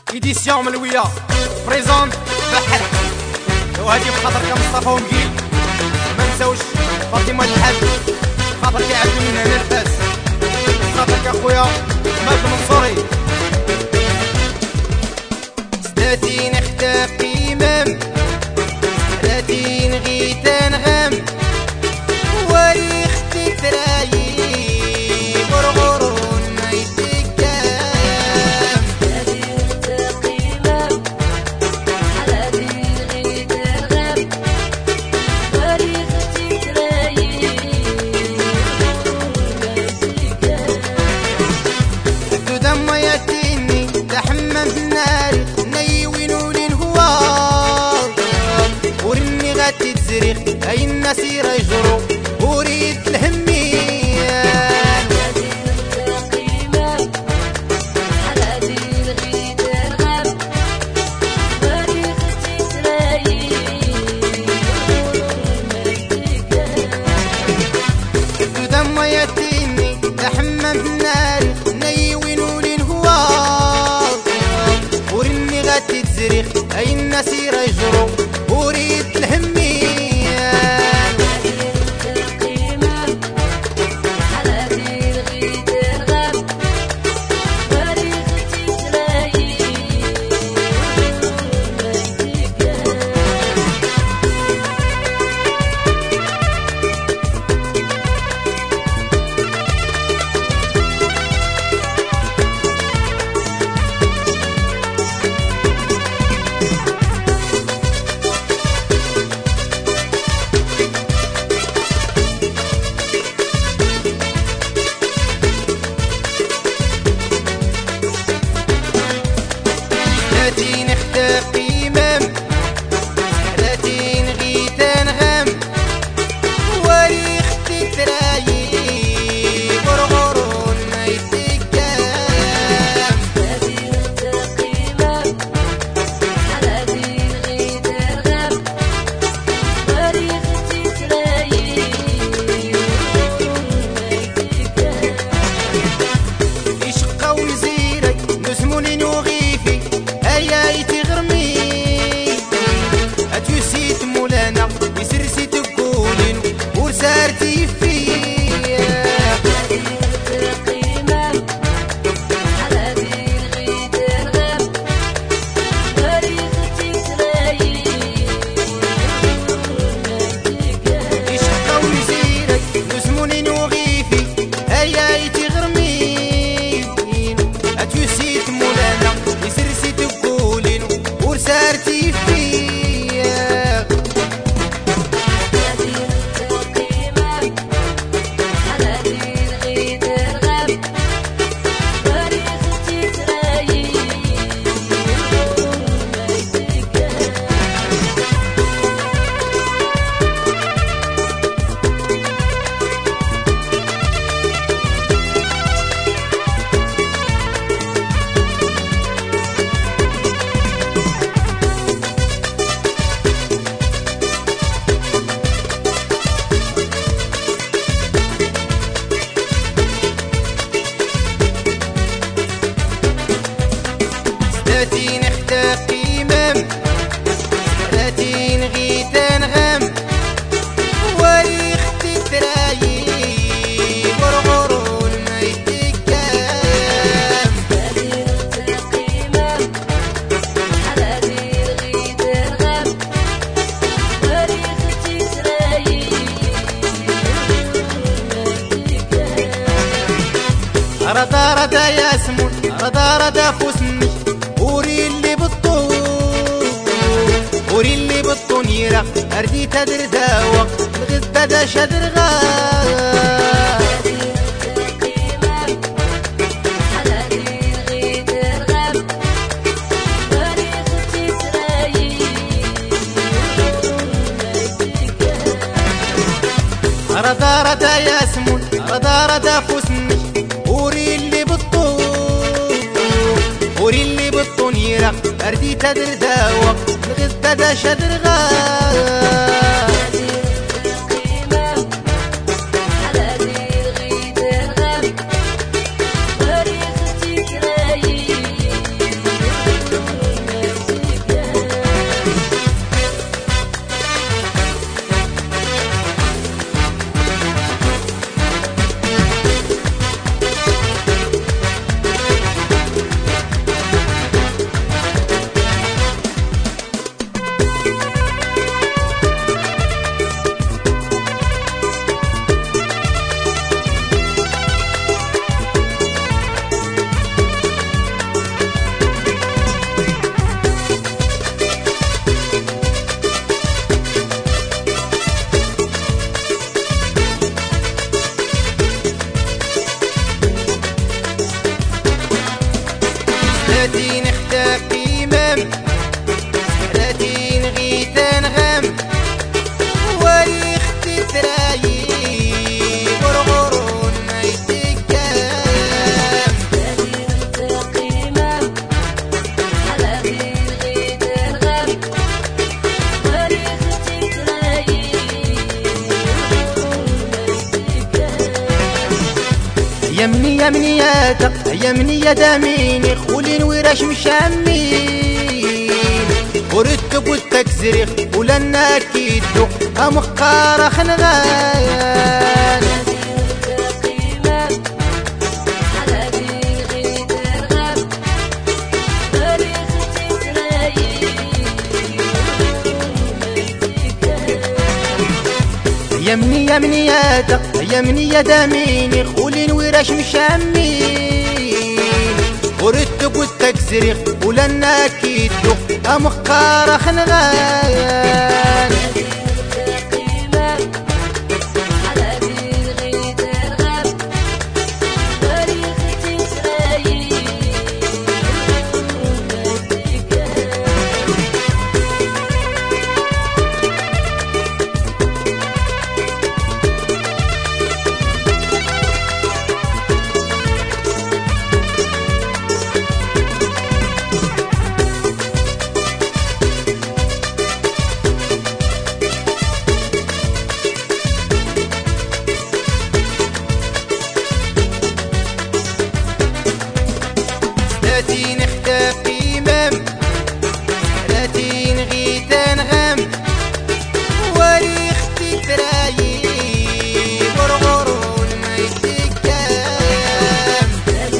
إديسيون ملوية بريزونت بحر وهادي بخاطرك مصطفى ومقيل ما نساوش فاطمة الحاج خاطرك يعدو من هنا الفاس خاطرك اخويا مات منصوري ستاتين اختاف إمام 30 غيتان غام وريختي ترايب ورغرون ما يتكام دم يتيني تحمم في النار نيوينو للهوار ورني غاتي تزريخ اي الناس يرجرو وريد الهميان دم يتيني تحمم في النار نيوينو للهوار ورني غاتي تزريخ اي الناس يرجرو وريد الهميان ثلاثين اختاف إمام 30 غيتان غام وريختي ترايب ورغرون ما يتكام يشقى وزيرك نسموني نوغيفي ايايتي غرمي اتوسيت مولانا يسرسي تقولين ورسارتي فيا يشقى وزيرك نسموني نوغيفي ايايتي غرمي اتوسيت مولانا يسرسي تقولين ورسارتي فيا ثلاثين اختاف إمام 30 غيتان غام وريختي ترايب ورغرون ما يتكام ردا ردا يا سمون ردا ردا فوسني وري اللي بالطول وري اللي بالطون يرق اردي تدر داوة الغد بدا شدر غاب ردا ردا يا سمون ردا ردا فوسني وري اللي بالطول وري اللي بالطون يرق اردي تدر داوة الغد بدا شدر غاب ستاتي نختار قيمم سحراتي نغيت نغم ولي اختي ترايي غرغرون ما يتكام يمني يا دق يمني يا داميني خولين وراش مشامين ورتب والتكزريخ ولنا كيدو امقار خنغان يمني يا دق يمني يا داميني خولين وراش مشامين ورتب والتكزريخ ولنا كيدو امقار خنغان ستاتي نختار قيمم سحراتي نغيت نغم ولي اختي ترايي غرغرون ما يتكام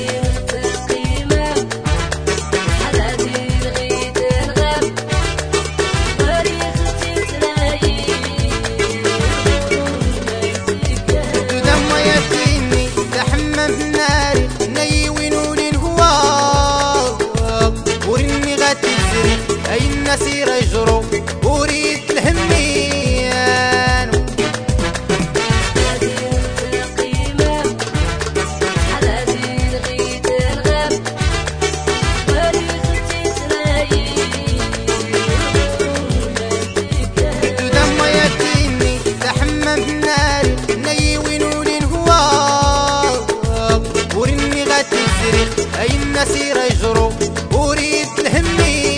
دم ياسيني تحمم في ناري نيوين أي النسير يجرو وريد الهميان دم ياتيني تحمم في ناري نيوين الهواء ورني غاتي الزريق أي النسير يجرو وريد الهميان